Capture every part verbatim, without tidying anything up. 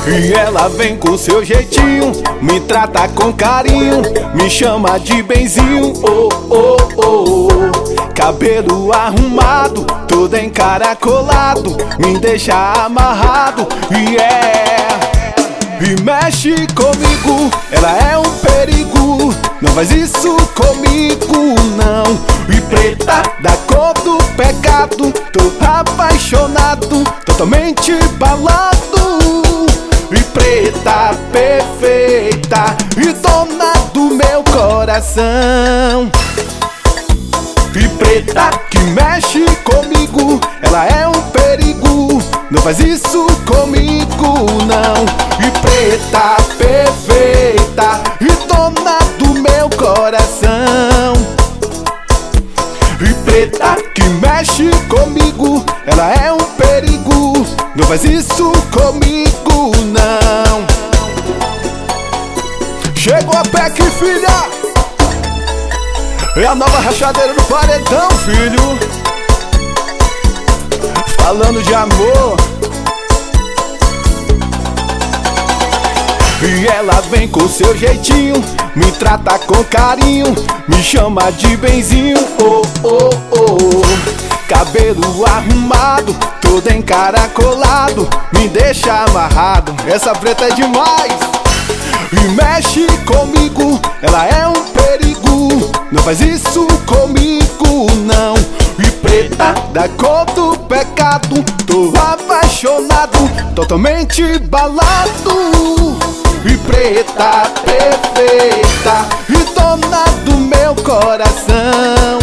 E ela vem com seu jeitinho, me trata com carinho, me chama de benzinho, oh, oh, oh, oh. Cabelo arrumado, todo encaracolado, me deixa amarrado, e yeah. E mexe comigo, ela é um perigo, não faz isso comigo não. E preta, da cor do pecado, tô apaixonado, totalmente balado. E preta, perfeita, e dona do meu coração. E preta, que mexe comigo, ela é um perigo, não faz isso comigo não. E preta, perfeita, e dona do meu coração. E preta, que mexe comigo, ela é um perigo, não faz isso comigo não. Chegou a P E C, filha! É a nova rachadeira do paredão, filho. Falando de amor. E ela vem com seu jeitinho, me trata com carinho, me chama de benzinho, oh, oh, oh. Cabelo arrumado, todo encaracolado, me deixa amarrado, essa preta é demais. E mexe comigo, ela é um perigo, não faz isso comigo não. E preta, da cor do pecado, tô apaixonado, totalmente balado. E preta, perfeita, e dona do meu coração.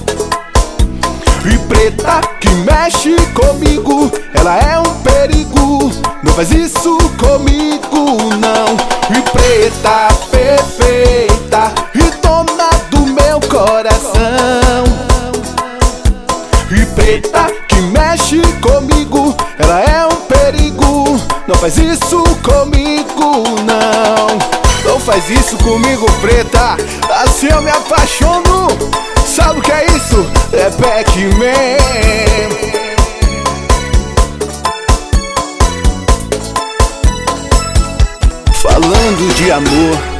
E preta, que mexe comigo, ela é um perigo, não faz isso comigo não. E preta, perfeita, e dona do meu coração. E preta, que mexe comigo, ela é um perigo, não faz isso comigo não. Não faz isso comigo, preta, assim eu me apaixono. Sabe o que é isso? É Pac-Man. Falando de amor.